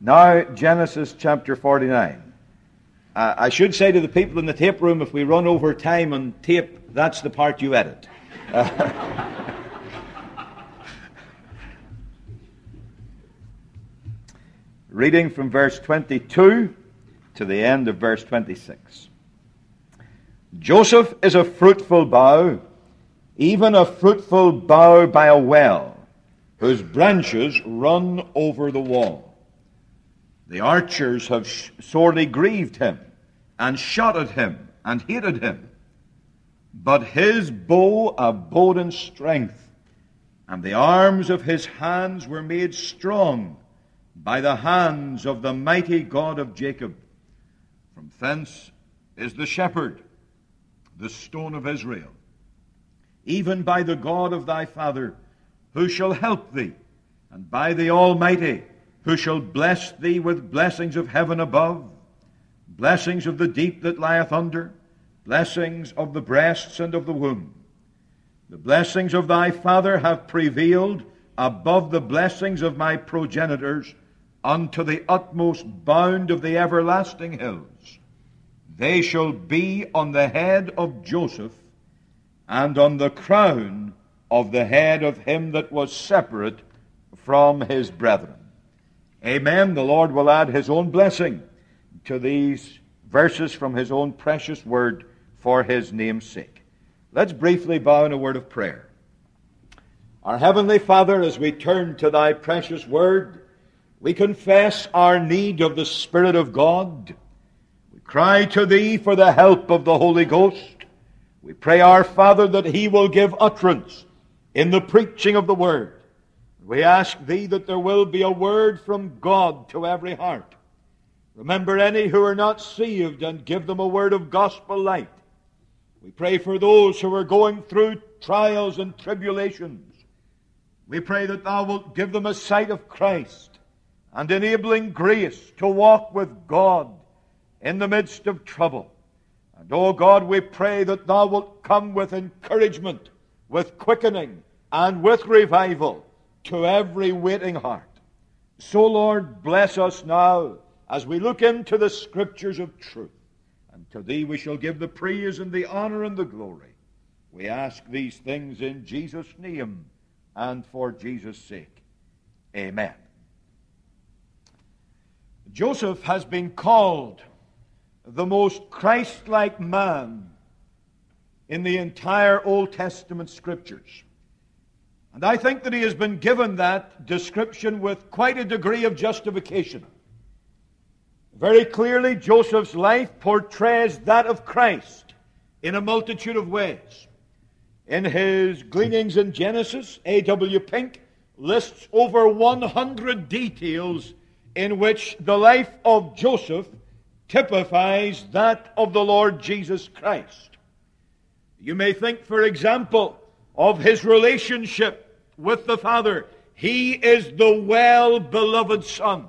Now, Genesis chapter 49. I should say to the people in the tape room, if we run over time on tape, that's the part you edit. Reading from verse 22 to the end of verse 26. Joseph is a fruitful bough, even a fruitful bough by a well, whose branches run over the wall. The archers have sorely grieved him, and shot at him, and hated him. But his bow abode in strength, and the arms of his hands were made strong by the hands of the mighty God of Jacob. From thence is the shepherd, the stone of Israel, even by the God of thy father, who shall help thee, and by the Almighty, who shall bless thee with blessings of heaven above, blessings of the deep that lieth under, blessings of the breasts and of the womb. The blessings of thy father have prevailed above the blessings of my progenitors unto the utmost bound of the everlasting hills. They shall be on the head of Joseph, and on the crown of the head of him that was separate from his brethren. Amen. The Lord will add his own blessing to these verses from his own precious word for his name's sake. Let's briefly bow in a word of prayer. Our Heavenly Father, as we turn to thy precious word, we confess our need of the Spirit of God. We cry to thee for the help of the Holy Ghost. We pray, our Father, that he will give utterance in the preaching of the word. We ask thee that there will be a word from God to every heart. Remember any who are not saved, and give them a word of gospel light. We pray for those who are going through trials and tribulations. We pray that thou wilt give them a sight of Christ and enabling grace to walk with God in the midst of trouble. And, O God, we pray that thou wilt come with encouragement, with quickening, and with revival to every waiting heart. So, Lord, bless us now as we look into the Scriptures of truth. And to thee we shall give the praise and the honor and the glory. We ask these things in Jesus' name and for Jesus' sake. Amen. Joseph has been called the most Christ-like man in the entire Old Testament Scriptures. And I think that he has been given that description with quite a degree of justification. Very clearly, Joseph's life portrays that of Christ in a multitude of ways. In his Gleanings in Genesis, A.W. Pink lists over 100 details in which the life of Joseph typifies that of the Lord Jesus Christ. You may think, for example, of his relationship with the Father. He is the well-beloved Son.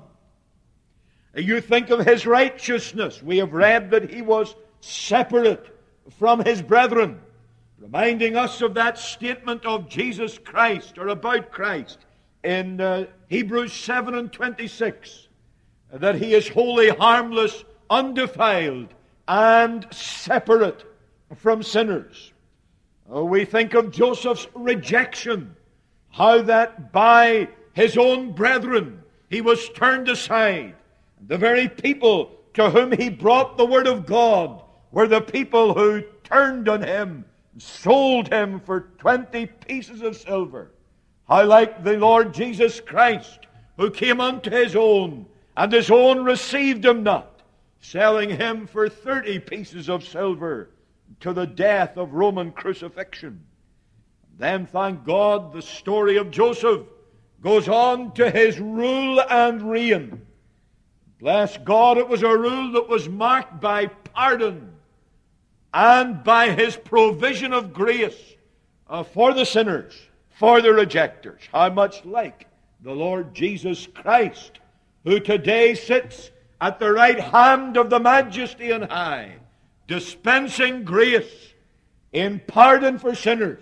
You think of his righteousness. We have read that he was separate from his brethren, reminding us of that statement of Jesus Christ, or about Christ, in Hebrews 7 and 26, that he is holy, harmless, undefiled, and separate from sinners. We think of Joseph's rejection, how that by his own brethren he was turned aside. The very people to whom he brought the word of God were the people who turned on him, sold him for 20 pieces of silver. How like the Lord Jesus Christ, who came unto his own, and his own received him not, selling him for 30 pieces of silver to the death of Roman crucifixion. Then, thank God, the story of Joseph goes on to his rule and reign. Bless God, it was a rule that was marked by pardon and by his provision of grace for the sinners, for the rejectors. How much like the Lord Jesus Christ, who today sits at the right hand of the Majesty on high, dispensing grace in pardon for sinners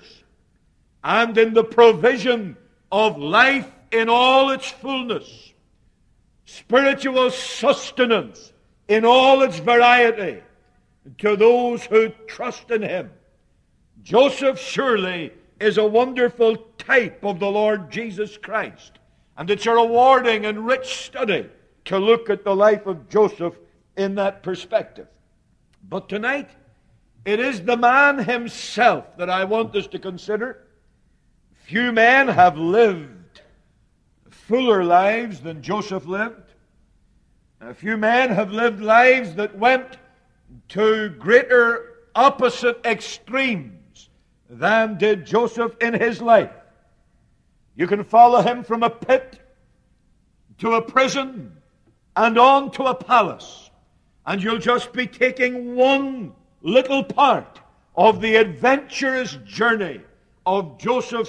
and in the provision of life in all its fullness. spiritual sustenance in all its variety to those who trust in him. Joseph surely is a wonderful type of the Lord Jesus Christ. And it's a rewarding and rich study to look at the life of Joseph in that perspective. But tonight, it is the man himself that I want us to consider. Few men have lived fuller lives than Joseph lived. A few men have lived lives that went to greater opposite extremes than did Joseph in his life. You can follow him from a pit to a prison and on to a palace, and you'll just be taking one little part of the adventurous journey of Joseph's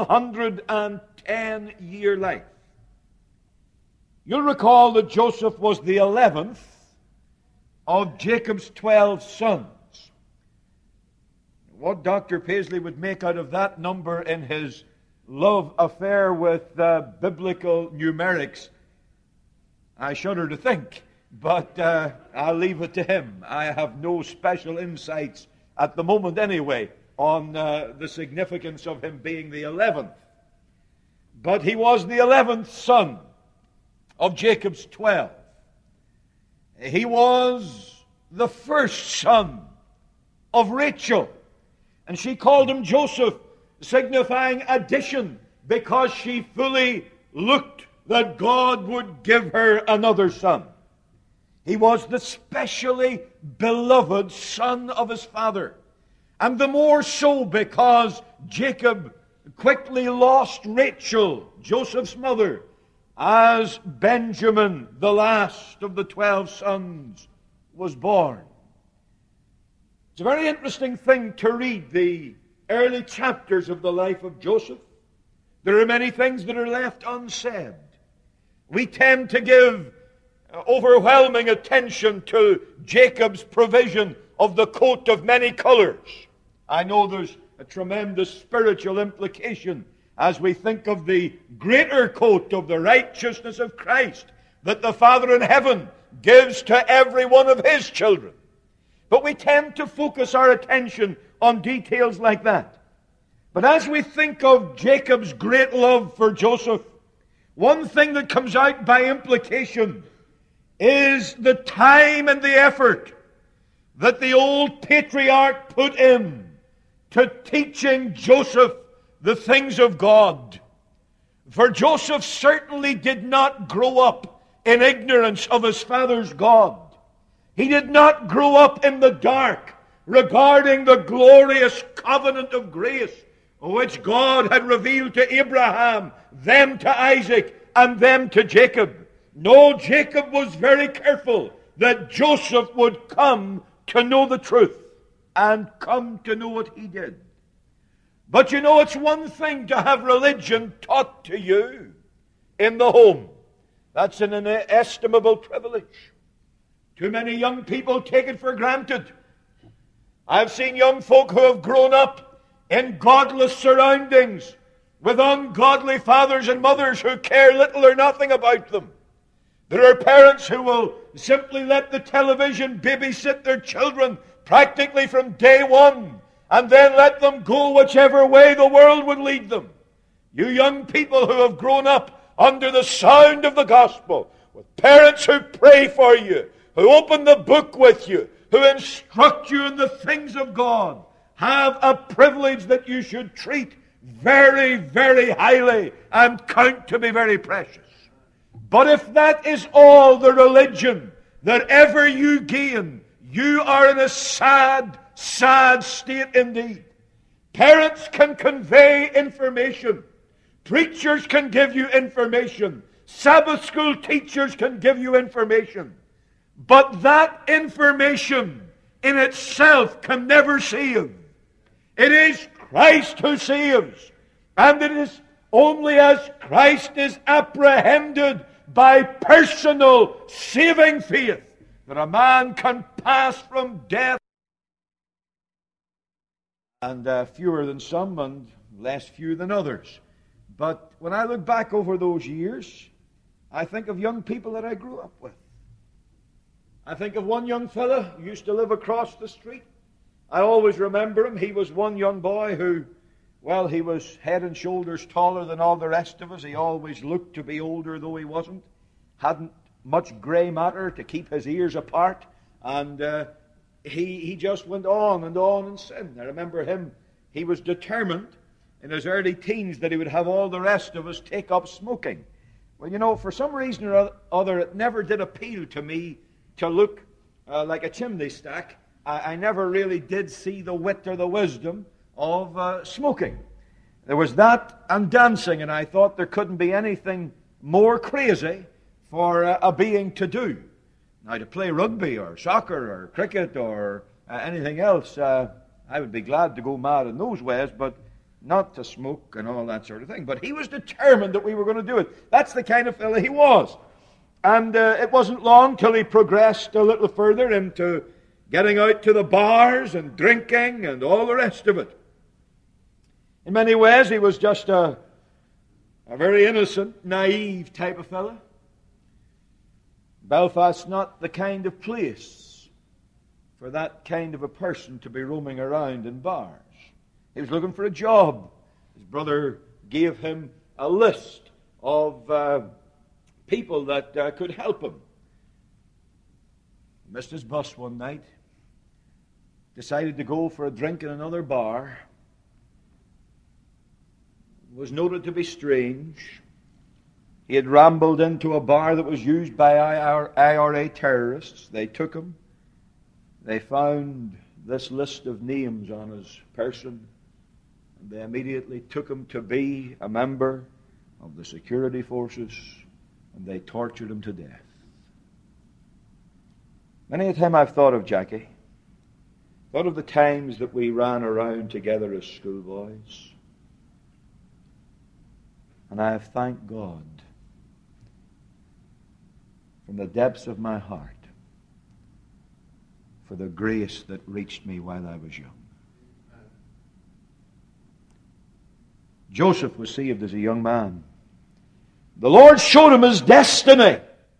110-year life. You'll recall that Joseph was the 11th of Jacob's 12 sons. What Dr. Paisley would make out of that number in his love affair with biblical numerics, I shudder to think, but I'll leave it to him. I have no special insights at the moment anyway on the significance of him being the 11th. But he was the 11th son of Jacob's 12. He was the first son of Rachel, and she called him Joseph, signifying addition, because she fully looked that God would give her another son. He was the specially beloved son of his father, and the more so because Jacob quickly lost Rachel, Joseph's mother, as Benjamin, the last of the 12 sons, was born. It's a very interesting thing to read the early chapters of the life of Joseph. There are many things that are left unsaid. We tend to give overwhelming attention to Jacob's provision of the coat of many colors. I know there's a tremendous spiritual implication as we think of the greater coat of the righteousness of Christ that the Father in heaven gives to every one of his children. But we tend to focus our attention on details like that. But as we think of Jacob's great love for Joseph, one thing that comes out by implication is the time and the effort that the old patriarch put in to teaching Joseph the things of God. For Joseph certainly did not grow up in ignorance of his father's God. He did not grow up in the dark regarding the glorious covenant of grace which God had revealed to Abraham, then to Isaac, and then to Jacob. No, Jacob was very careful that Joseph would come to know the truth and come to know what he did. But you know, it's one thing to have religion taught to you in the home. That's an inestimable privilege. Too many young people take it for granted. I've seen young folk who have grown up in godless surroundings with ungodly fathers and mothers who care little or nothing about them. There are parents who will simply let the television babysit their children practically from day one, and then let them go whichever way the world would lead them. You young people who have grown up under the sound of the gospel, with parents who pray for you, who open the book with you, who instruct you in the things of God, have a privilege that you should treat very, very highly and count to be very precious. But if that is all the religion that ever you gain, you are in a sad, sad state indeed. Parents can convey information. Preachers can give you information. Sabbath school teachers can give you information. But that information in itself can never save. It is Christ who saves. And it is only as Christ is apprehended by personal saving faith that a man can pass from death. And fewer than some and less few than others. But when I look back over those years, I think of young people that I grew up with. I think of one young fella who used to live across the street. I always remember him. He was one young boy who, well, he was head and shoulders taller than all the rest of us. He always looked to be older, though he wasn't. Hadn't much grey matter to keep his ears apart. And he just went on in sin. I remember him. He was determined in his early teens that he would have all the rest of us take up smoking. Well, you know, for some reason or other, it never did appeal to me to look like a chimney stack. I never really did see the wit or the wisdom of smoking. There was that and dancing, and I thought there couldn't be anything more crazy for a being to do. Now, to play rugby or soccer or cricket or anything else, I would be glad to go mad in those ways, but not to smoke and all that sort of thing. But he was determined that we were going to do it. That's the kind of fellow he was. And it wasn't long till he progressed a little further into getting out to the bars and drinking and all the rest of it. In many ways, he was just a very innocent, naive type of fellow. Belfast's not the kind of place for that kind of a person to be roaming around in bars. He was looking for a job. His brother gave him a list of people that could help him. He missed his bus one night, decided to go for a drink in another bar, was noted to be strange. He had rambled into a bar that was used by IRA terrorists. They took him. They found this list of names on his person, and they immediately took him to be a member of the security forces, and they tortured him to death. Many a time I've thought of Jackie, thought of the times that we ran around together as schoolboys, and I have thanked God from the depths of my heart for the grace that reached me while I was young. Joseph was saved as a young man. The Lord showed him his destiny.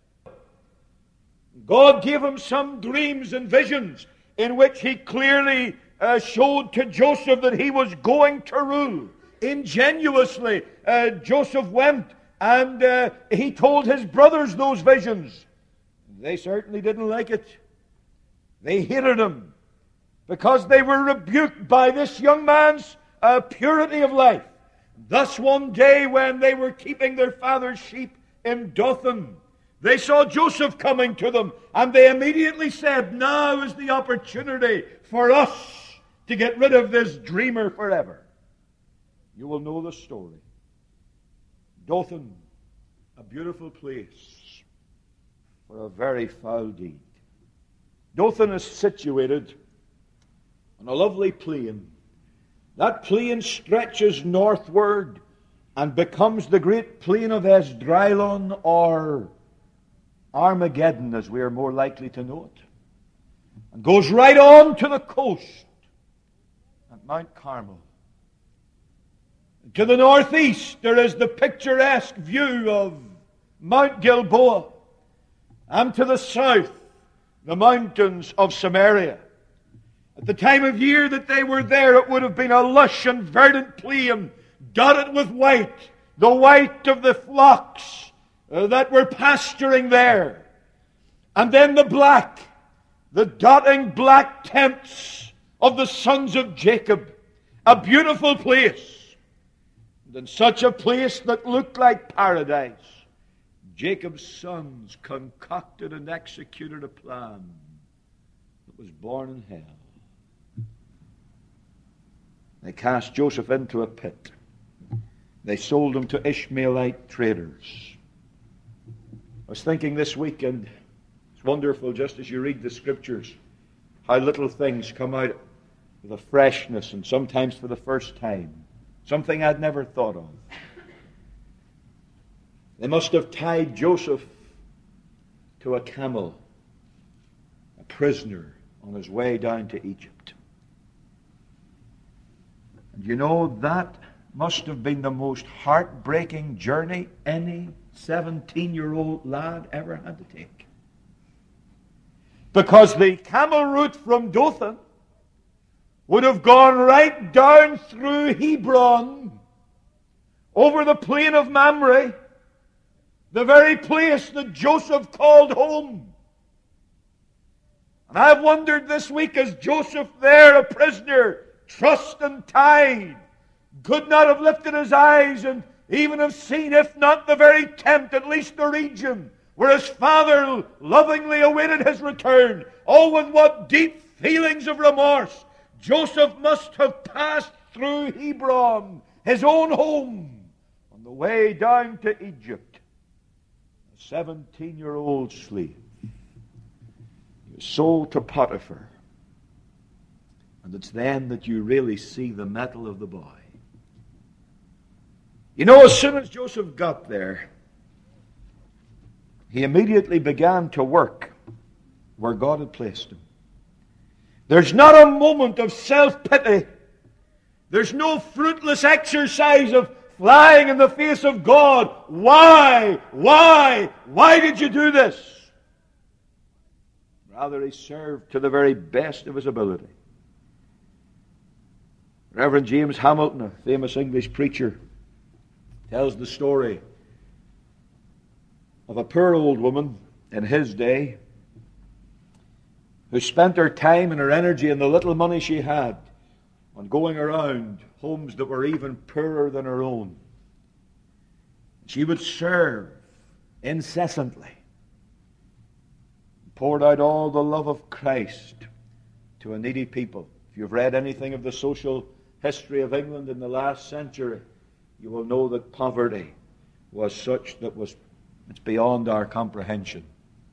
God gave him some dreams and visions in which he clearly showed to Joseph that he was going to rule. Ingenuously, Joseph went and he told his brothers those visions. They certainly didn't like it. They hated him because they were rebuked by this young man's purity of life. Thus one day when they were keeping their father's sheep in Dothan, they saw Joseph coming to them, and they immediately said, now is the opportunity for us to get rid of this dreamer forever. You will know the story. Dothan, a beautiful place for a very foul deed. Dothan is situated on a lovely plain. That plain stretches northward and becomes the great plain of Esdraelon, or Armageddon, as we are more likely to know it, and goes right on to the coast at Mount Carmel. To the northeast, there is the picturesque view of Mount Gilboa, and to the south, the mountains of Samaria. At the time of year that they were there, it would have been a lush and verdant plain, dotted with white, the white of the flocks that were pasturing there. And then the black, the dotting black tents of the sons of Jacob. A beautiful place. And in such a place that looked like paradise, Jacob's sons concocted and executed a plan that was born in hell. They cast Joseph into a pit. They sold him to Ishmaelite traders. I was thinking this week, and it's wonderful just as you read the Scriptures, how little things come out with a freshness, and sometimes for the first time. Something I'd never thought of. They must have tied Joseph to a camel, a prisoner on his way down to Egypt. And you know, that must have been the most heartbreaking journey any 17-year-old lad ever had to take. Because the camel route from Dothan would have gone right down through Hebron, over the plain of Mamre, the very place that Joseph called home. And I've wondered this week, as Joseph there, a prisoner, trussed and tied, could not have lifted his eyes and even have seen, if not the very tent, at least the region where his father lovingly awaited his return. Oh, with what deep feelings of remorse Joseph must have passed through Hebron, his own home, on the way down to Egypt. A 17-year-old slave. He was sold to Potiphar. And it's then that you really see the mettle of the boy. You know, as soon as Joseph got there, he immediately began to work where God had placed him. There's not a moment of self-pity. There's no fruitless exercise of flying in the face of God. Why? Why did you do this? Rather, he served to the very best of his ability. Reverend James Hamilton, a famous English preacher, tells the story of a poor old woman in his day who spent her time and her energy and the little money she had on going around homes that were even poorer than her own. She would serve incessantly, poured out all the love of Christ to a needy people. If you've read anything of the social history of England in the last century, you will know that poverty was such that it's beyond our comprehension.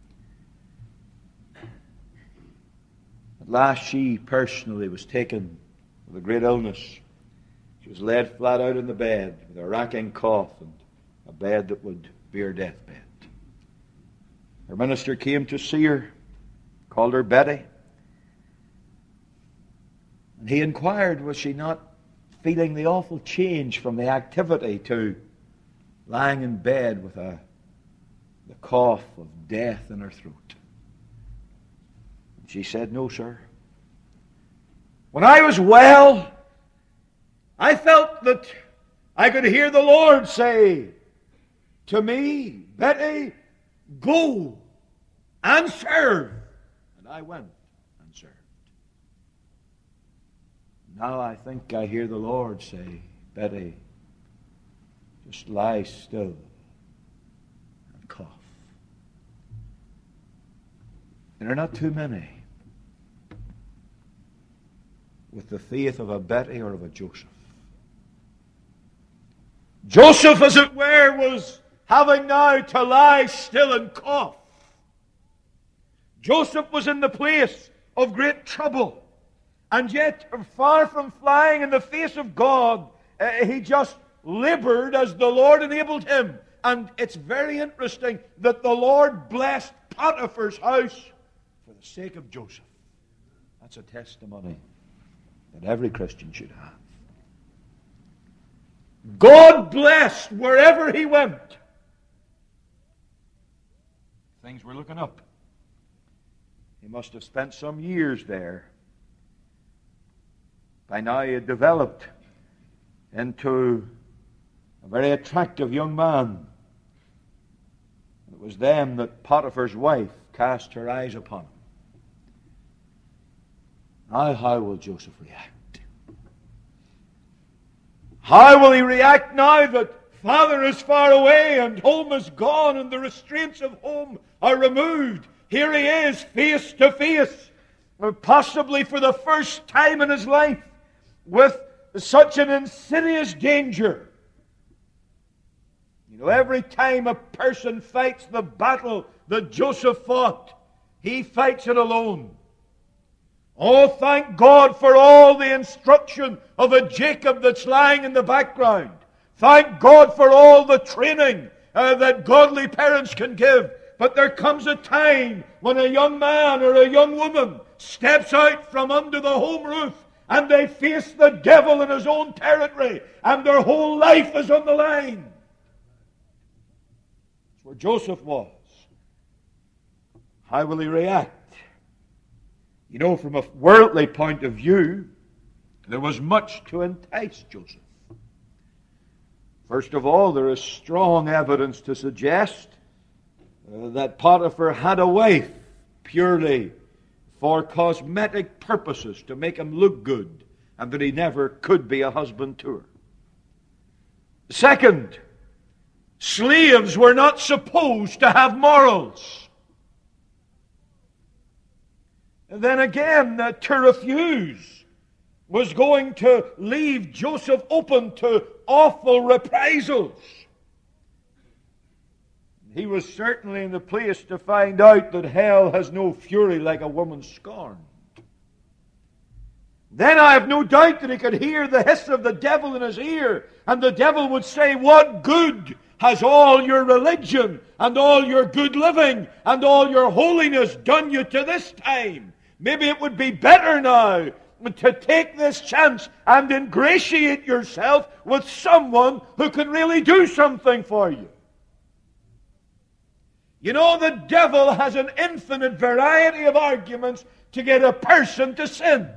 At last she personally was taken with a great illness. She was laid flat out in the bed with a racking cough and a bed that would be her deathbed. Her minister came to see her, called her Betty. And he inquired, was she not feeling the awful change from the activity to lying in bed with the cough of death in her throat? And she said, no, sir. When I was well, I felt that I could hear the Lord say to me, Betty, go and serve. And I went and served. Now I think I hear the Lord say, Betty, just lie still and cough. There are not too many with the faith of a Betty or of a Joseph. Joseph, as it were, was having now to lie still and cough. Joseph was in the place of great trouble. And yet, far from flying in the face of God, he just labored as the Lord enabled him. And it's very interesting that the Lord blessed Potiphar's house for the sake of Joseph. That's a testimony that every Christian should have. God blessed wherever he went. Things were looking up. He must have spent some years there. By now he had developed into a very attractive young man. It was then that Potiphar's wife cast her eyes upon him. Now, how will Joseph react? How will he react now that father is far away and home is gone and the restraints of home are removed? Here he is, face to face, possibly for the first time in his life, with such an insidious danger. You know, every time a person fights the battle that Joseph fought, he fights it alone. Oh, thank God for all the instruction of a Jacob that's lying in the background. Thank God for all the training that godly parents can give. But there comes a time when a young man or a young woman steps out from under the home roof and they face the devil in his own territory and their whole life is on the line. where Joseph was. How will he react? You know, from a worldly point of view, there was much to entice Joseph. First of all, there is strong evidence to suggest that Potiphar had a wife purely for cosmetic purposes, to make him look good, and that he never could be a husband to her. Second, slaves were not supposed to have morals. And then again, to refuse was going to leave Joseph open to awful reprisals. He was certainly in the place to find out that hell has no fury like a woman scorned. Then I have no doubt that he could hear the hiss of the devil in his ear, and the devil would say, "What good has all your religion and all your good living and all your holiness done you to this time? Maybe it would be better now to take this chance and ingratiate yourself with someone who can really do something for you." You know, the devil has an infinite variety of arguments to get a person to sin.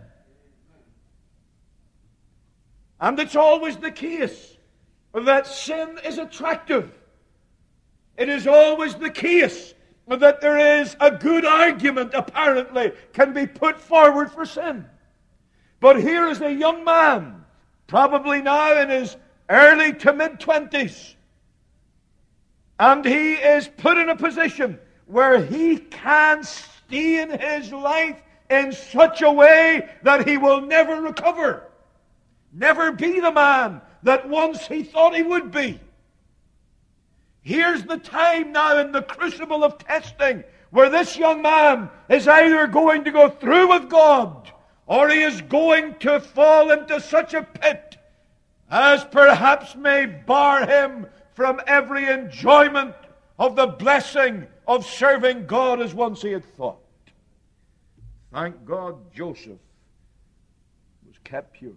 And it's always the case that sin is attractive. It is always the case that there is a good argument, apparently, can be put forward for sin. But here is a young man, probably now in his early to mid-20s, and he is put in a position where he can stain his life in such a way that he will never recover. Never be the man that once he thought he would be. Here's the time now in the crucible of testing where this young man is either going to go through with God, or he is going to fall into such a pit as perhaps may bar him from every enjoyment of the blessing of serving God as once he had thought. Thank God Joseph was kept pure.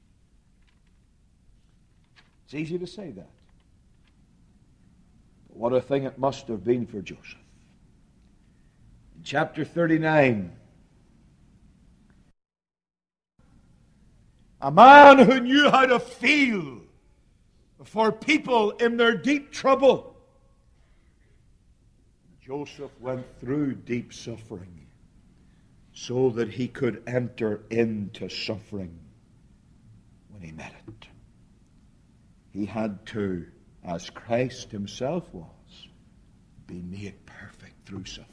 It's easy to say that. But what a thing it must have been for Joseph. In chapter 39, a man who knew how to feel for people in their deep trouble. Joseph went through deep suffering so that he could enter into suffering when he met it. He had to, as Christ himself was, be made perfect through suffering.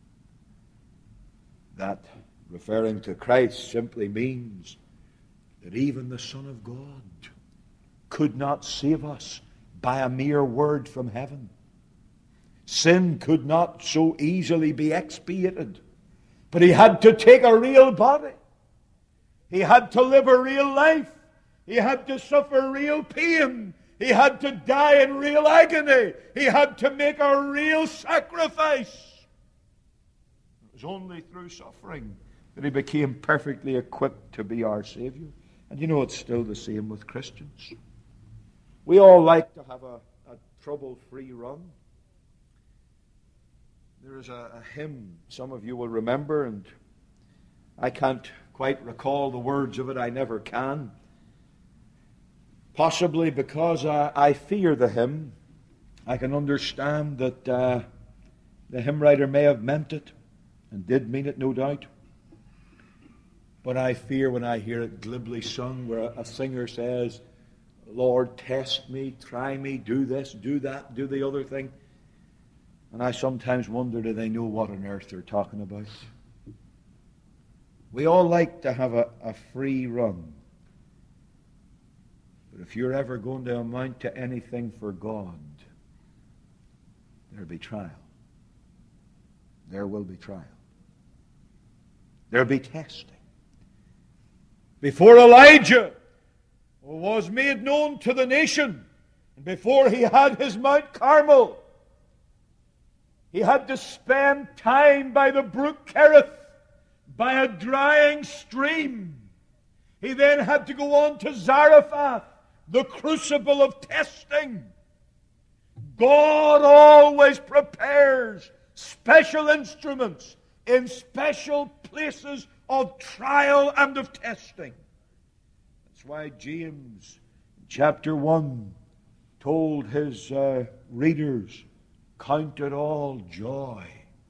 That, referring to Christ, simply means that even the Son of God could not save us by a mere word from heaven. Sin could not so easily be expiated. But he had to take a real body. He had to live a real life. He had to suffer real pain. He had to die in real agony. He had to make a real sacrifice. It was only through suffering that he became perfectly equipped to be our Savior. And you know, it's still the same with Christians. We all like to have a trouble-free run. There is a hymn some of you will remember, and I can't quite recall the words of it. I never can. Possibly because I fear the hymn. I can understand that the hymn writer may have meant it, and did mean it, no doubt. But I fear when I hear it glibly sung, where a singer says, "Lord, test me, try me, do this, do that, do the other thing." And I sometimes wonder, do they know what on earth they're talking about? We all like to have a free run. But if you're ever going to amount to anything for God, there'll be trial. There will be trial. There'll be testing. Before Elijah was made known to the nation, and before he had his Mount Carmel, he had to spend time by the brook Kerith, by a drying stream. He then had to go on to Zarephath, the crucible of testing. God always prepares special instruments in special places of trial and of testing. That's why James, chapter 1, told his readers, count it all joy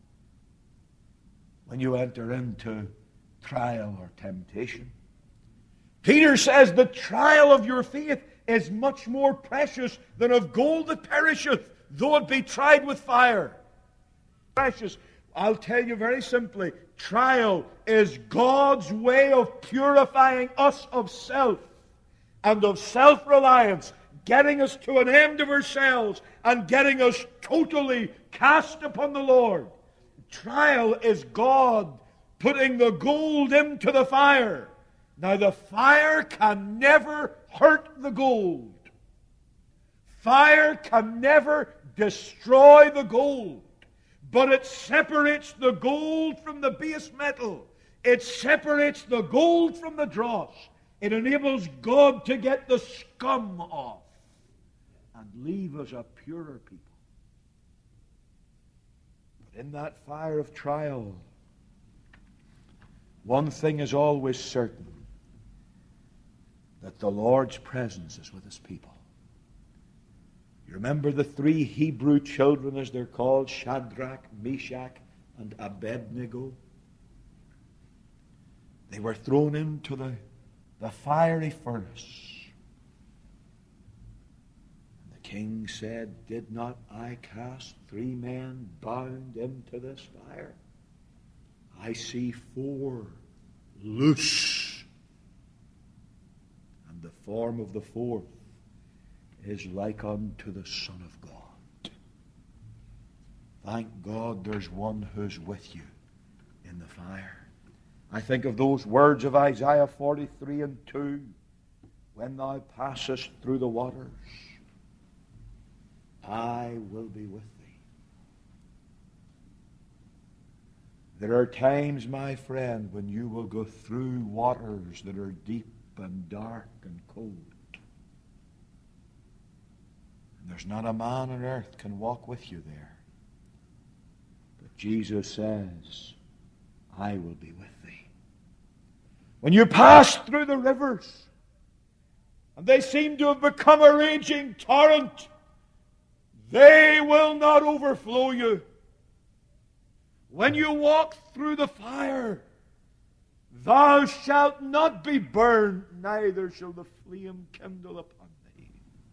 when you enter into trial or temptation. Peter says the trial of your faith is much more precious than of gold that perisheth, though it be tried with fire. Precious. I'll tell you very simply, trial is God's way of purifying us of self and of self-reliance, getting us to an end of ourselves and getting us totally cast upon the Lord. Trial is God putting the gold into the fire. Now, the fire can never hurt the gold. Fire can never destroy the gold. But it separates the gold from the base metal. It separates the gold from the dross. It enables God to get the scum off and leave us a purer people. But in that fire of trial, one thing is always certain, that the Lord's presence is with His people. You remember the three Hebrew children, as they're called, Shadrach, Meshach, and Abednego? They were thrown into the fiery furnace. And the king said, did not I cast 3 men bound into this fire? I see 4 loose. The form of the 4th is like unto the Son of God. Thank God there's one who's with you in the fire. I think of those words of Isaiah 43:2. When thou passest through the waters, I will be with thee. There are times, my friend, when you will go through waters that are deep and dark and cold. And there's not a man on earth can walk with you there. But Jesus says, I will be with thee. When you pass through the rivers, and they seem to have become a raging torrent, they will not overflow you. When you walk through the fire, thou shalt not be burned, neither shall the flame kindle upon thee.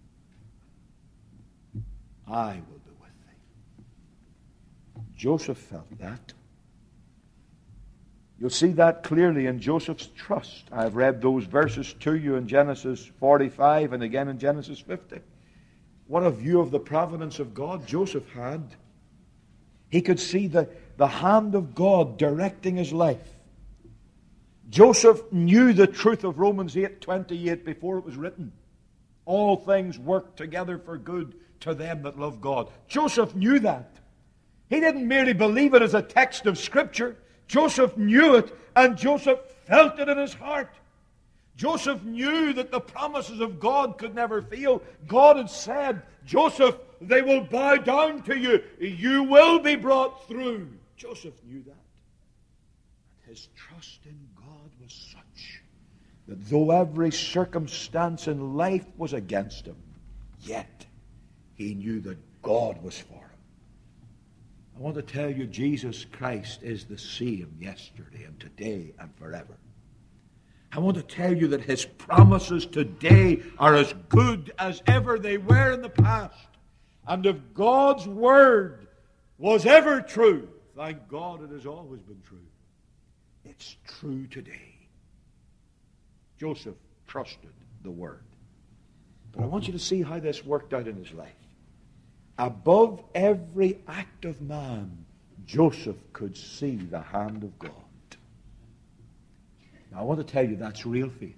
I will be with thee. Joseph felt that. You'll see that clearly in Joseph's trust. I've read those verses to you in Genesis 45 and again in Genesis 50. What a view of the providence of God Joseph had. He could see the hand of God directing his life. Joseph knew the truth of Romans 8:28 before it was written. All things work together for good to them that love God. Joseph knew that. He didn't merely believe it as a text of Scripture. Joseph knew it, and Joseph felt it in his heart. Joseph knew that the promises of God could never fail. God had said, Joseph, they will bow down to you. You will be brought through. Joseph knew that. His trust in God was such that though every circumstance in life was against him, yet he knew that God was for him. I want to tell you, Jesus Christ is the same yesterday and today and forever. I want to tell you that His promises today are as good as ever they were in the past. And if God's Word was ever true, thank God it has always been true. It's true today. Joseph trusted the Word. But I want you to see how this worked out in his life. Above every act of man, Joseph could see the hand of God. Now I want to tell you that's real faith.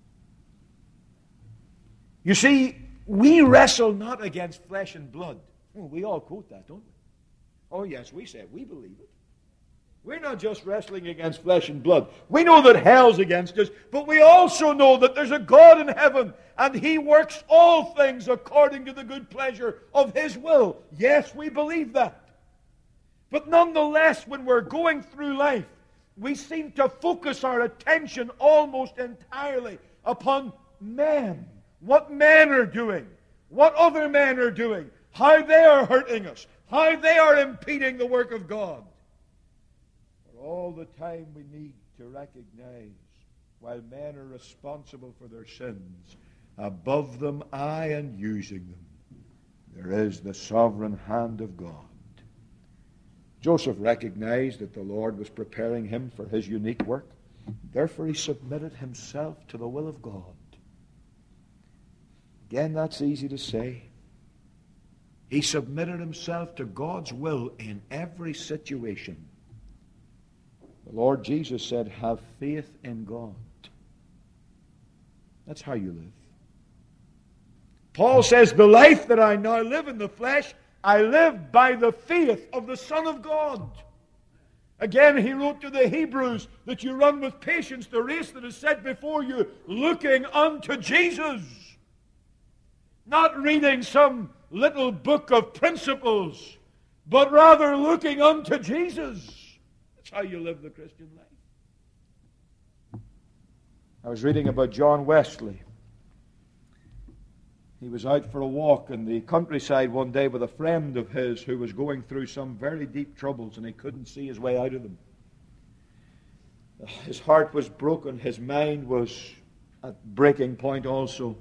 You see, we wrestle not against flesh and blood. Oh, we all quote that, don't we? Oh yes, we say it. We believe it. We're not just wrestling against flesh and blood. We know that hell's against us, but we also know that there's a God in heaven, and He works all things according to the good pleasure of His will. Yes, we believe that. But nonetheless, when we're going through life, we seem to focus our attention almost entirely upon men. What men are doing, what other men are doing, how they are hurting us, how they are impeding the work of God. All the time we need to recognize, while men are responsible for their sins, above them, aye, and using them, there is the sovereign hand of God. Joseph recognized that the Lord was preparing him for his unique work. Therefore, he submitted himself to the will of God. Again, that's easy to say. He submitted himself to God's will in every situation. The Lord Jesus said, have faith in God. That's how you live. Paul says, the life that I now live in the flesh, I live by the faith of the Son of God. Again, he wrote to the Hebrews that you run with patience the race that is set before you, looking unto Jesus. Not reading some little book of principles, but rather looking unto Jesus. That's how you live the Christian life. I was reading about John Wesley. He was out for a walk in the countryside one day with a friend of his who was going through some very deep troubles, and he couldn't see his way out of them. His heart was broken. His mind was at breaking point also.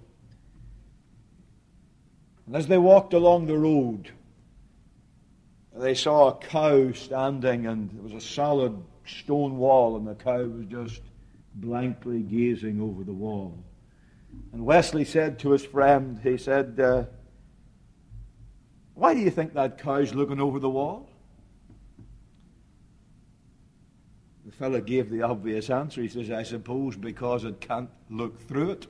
And as they walked along the road, they saw a cow standing, and there was a solid stone wall, and the cow was just blankly gazing over the wall. And Wesley said to his friend, he said, why do you think that cow's looking over the wall? The fellow gave the obvious answer. He says, I suppose because it can't look through it.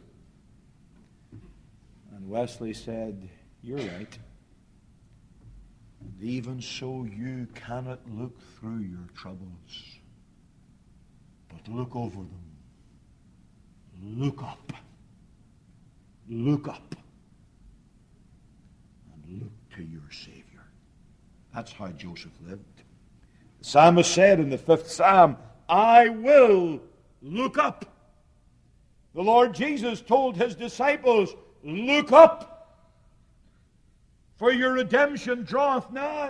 And Wesley said, you're right. And even so, you cannot look through your troubles, but look over them. Look up. Look up. And look to your Savior. That's how Joseph lived. The psalmist said in the 5th Psalm, I will look up. The Lord Jesus told his disciples, look up, for your redemption draweth nigh.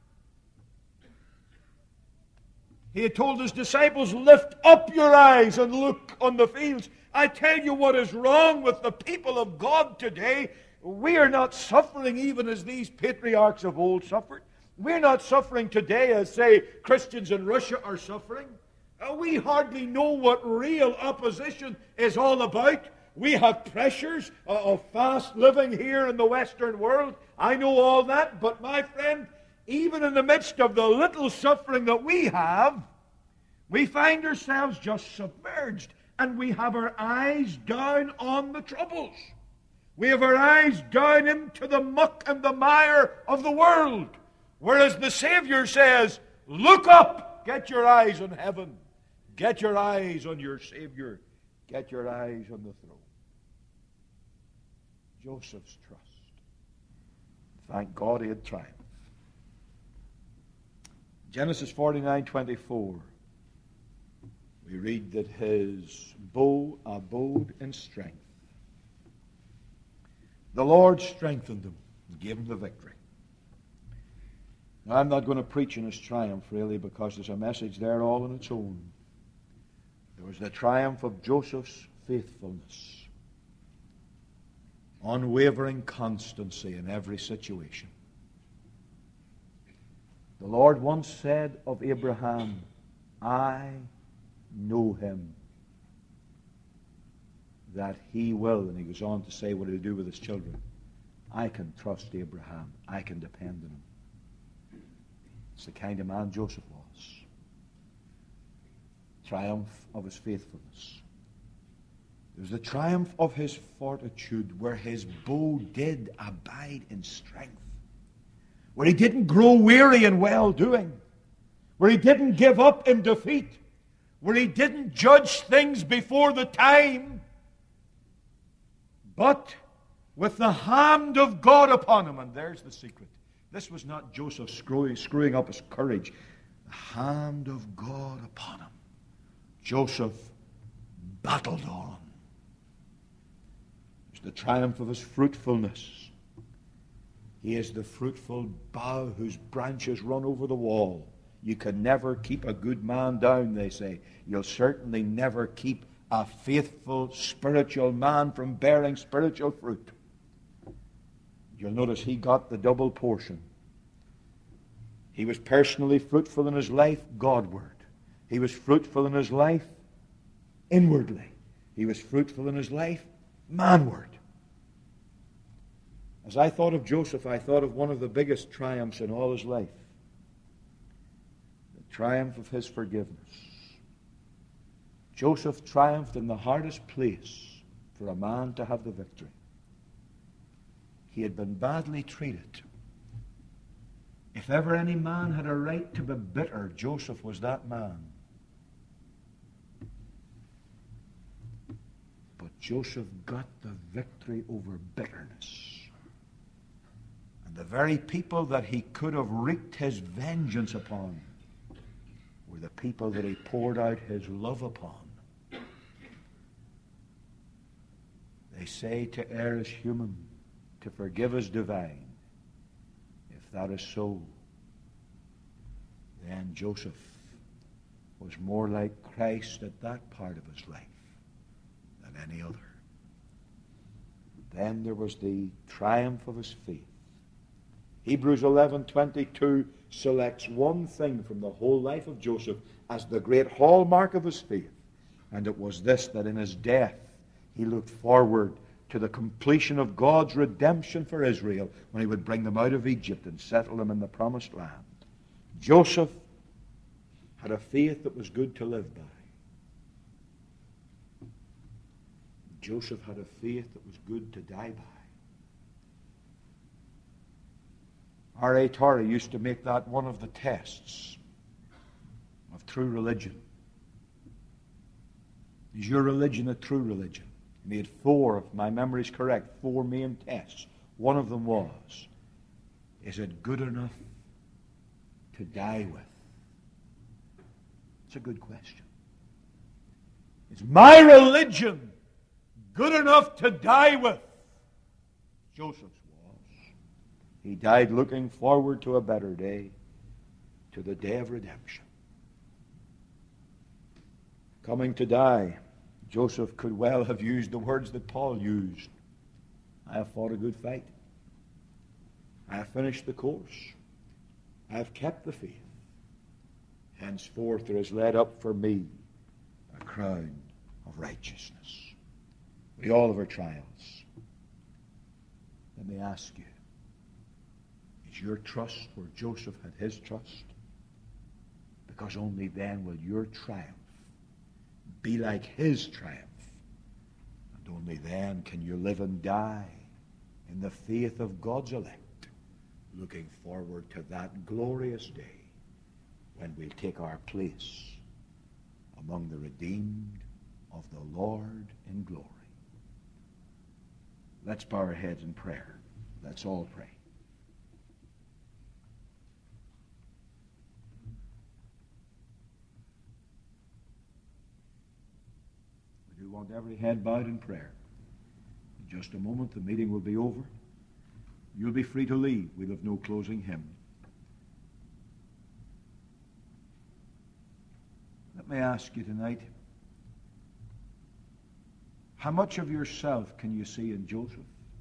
He had told his disciples, lift up your eyes and look on the fields. I tell you what is wrong with the people of God today. We are not suffering even as these patriarchs of old suffered. We're not suffering today as, say, Christians in Russia are suffering. We hardly know what real opposition is all about. We have pressures of fast living here in the Western world. I know all that, but my friend, even in the midst of the little suffering that we have, we find ourselves just submerged, and we have our eyes down on the troubles. We have our eyes down into the muck and the mire of the world. Whereas the Savior says, look up, get your eyes on heaven. Get your eyes on your Savior. Get your eyes on the throne. Joseph's trust. Thank God he had triumphed. Genesis 49:24. We read that his bow abode in strength. The Lord strengthened him and gave him the victory. Now, I'm not going to preach on his triumph, really, because there's a message there all on its own. There was the triumph of Joseph's faithfulness, unwavering constancy in every situation. The Lord once said of Abraham, I know him, that he will, and he goes on to say what he'll do with his children. I can trust Abraham. I can depend on him. It's the kind of man Joseph was. Triumph of his faithfulness. There's the triumph of his fortitude, where his bow did abide in strength, where he didn't grow weary in well-doing, where he didn't give up in defeat, where he didn't judge things before the time, but with the hand of God upon him. And there's the secret. This was not Joseph screwing up his courage. The hand of God upon him. Joseph battled on. It's the triumph of his fruitfulness. He is the fruitful bough whose branches run over the wall. You can never keep a good man down, they say. You'll certainly never keep a faithful spiritual man from bearing spiritual fruit. You'll notice he got the double portion. He was personally fruitful in his life Godward. He was fruitful in his life inwardly. He was fruitful in his life manward. As I thought of Joseph, I thought of one of the biggest triumphs in all his life. The triumph of his forgiveness. Joseph triumphed in the hardest place for a man to have the victory. He had been badly treated. If ever any man had a right to be bitter, Joseph was that man. But Joseph got the victory over bitterness. And the very people that he could have wreaked his vengeance upon were the people that he poured out his love upon. They say to err is human, to forgive is divine. If that is so, then Joseph was more like Christ at that part of his life than any other. Then there was the triumph of his faith. Hebrews 11:22 selects one thing from the whole life of Joseph as the great hallmark of his faith, and it was this, that in his death he looked forward to the completion of God's redemption for Israel when he would bring them out of Egypt and settle them in the promised land. Joseph had a faith that was good to live by. Joseph had a faith that was good to die by. R.A. Torrey used to make that one of the tests of true religion. Is your religion a true religion? He made four, if my memory is correct, four main tests. One of them was, is it good enough to die with? It's a good question. Is my religion good enough to die with? Joseph's was. He died looking forward to a better day, to the day of redemption. Coming to die, Joseph could well have used the words that Paul used. I have fought a good fight. I have finished the course. I have kept the faith. Henceforth there is laid up for me a crown of righteousness. We all have our trials. Let me ask you, is your trust where Joseph had his trust? Because only then will your triumph be like his triumph. And only then can you live and die in the faith of God's elect, looking forward to that glorious day when we'll take our place among the redeemed of the Lord in glory. Let's bow our heads in prayer. Let's all pray. We do want every head bowed in prayer. In just a moment, the meeting will be over. You'll be free to leave. We'll have no closing hymn. Let me ask you tonight, how much of yourself can you see in Joseph?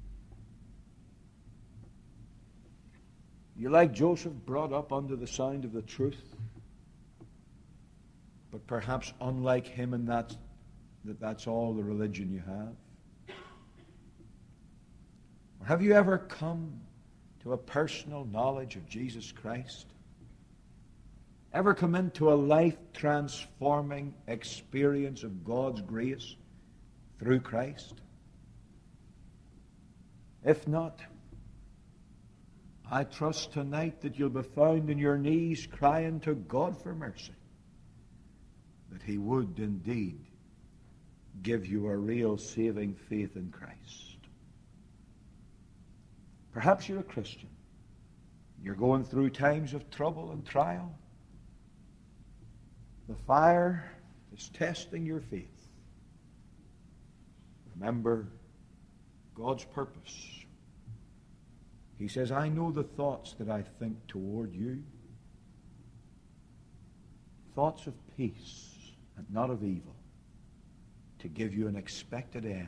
You like Joseph, brought up under the sound of the truth, but perhaps unlike him in that's all the religion you have? Or have you ever come to a personal knowledge of Jesus Christ? Ever come into a life-transforming experience of God's grace through Christ? If not, I trust tonight that you'll be found on your knees crying to God for mercy, that He would indeed give you a real saving faith in Christ. Perhaps you're a Christian. You're going through times of trouble and trial. The fire is testing your faith. Remember God's purpose. He says, I know the thoughts that I think toward you. Thoughts of peace and not of evil, to give you an expected end.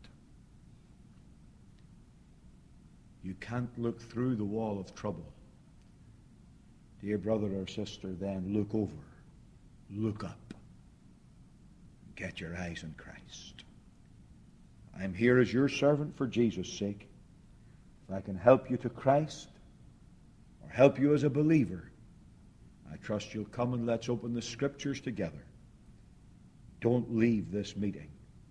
You can't look through the wall of trouble. Dear brother or sister, then look over. Look up. Get your eyes on Christ. I'm here as your servant for Jesus' sake. If I can help you to Christ or help you as a believer, I trust you'll come and let's open the Scriptures together. Don't leave this meeting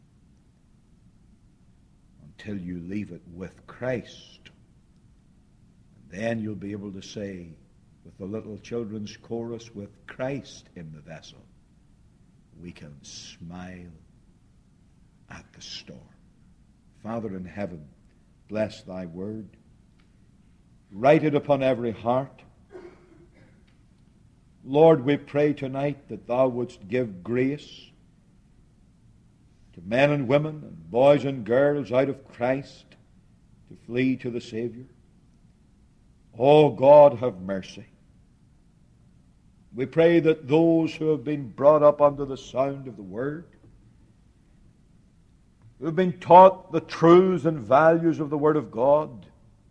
until you leave it with Christ. And then you'll be able to say with the little children's chorus, with Christ in the vessel, we can smile at the storm. Father in heaven, bless thy word. Write it upon every heart. Lord, we pray tonight that thou wouldst give grace to men and women and boys and girls out of Christ to flee to the Savior. Oh God, have mercy. We pray that those who have been brought up under the sound of the Word, who have been taught the truths and values of the Word of God,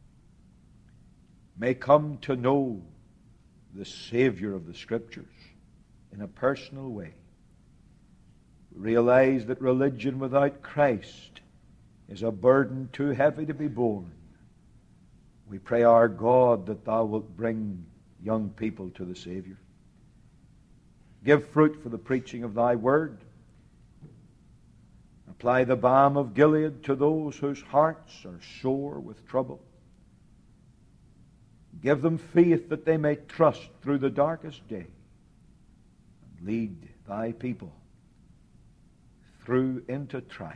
may come to know the Savior of the Scriptures in a personal way. Realize that religion without Christ is a burden too heavy to be borne. We pray, our God, that thou wilt bring young people to the Savior. Give fruit for the preaching of thy word. Apply the balm of Gilead to those whose hearts are sore with trouble. Give them faith that they may trust through the darkest day. And lead thy people through into triumph.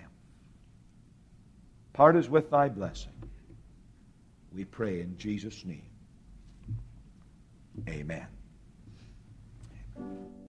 Part us with thy blessing. We pray in Jesus' name. Amen.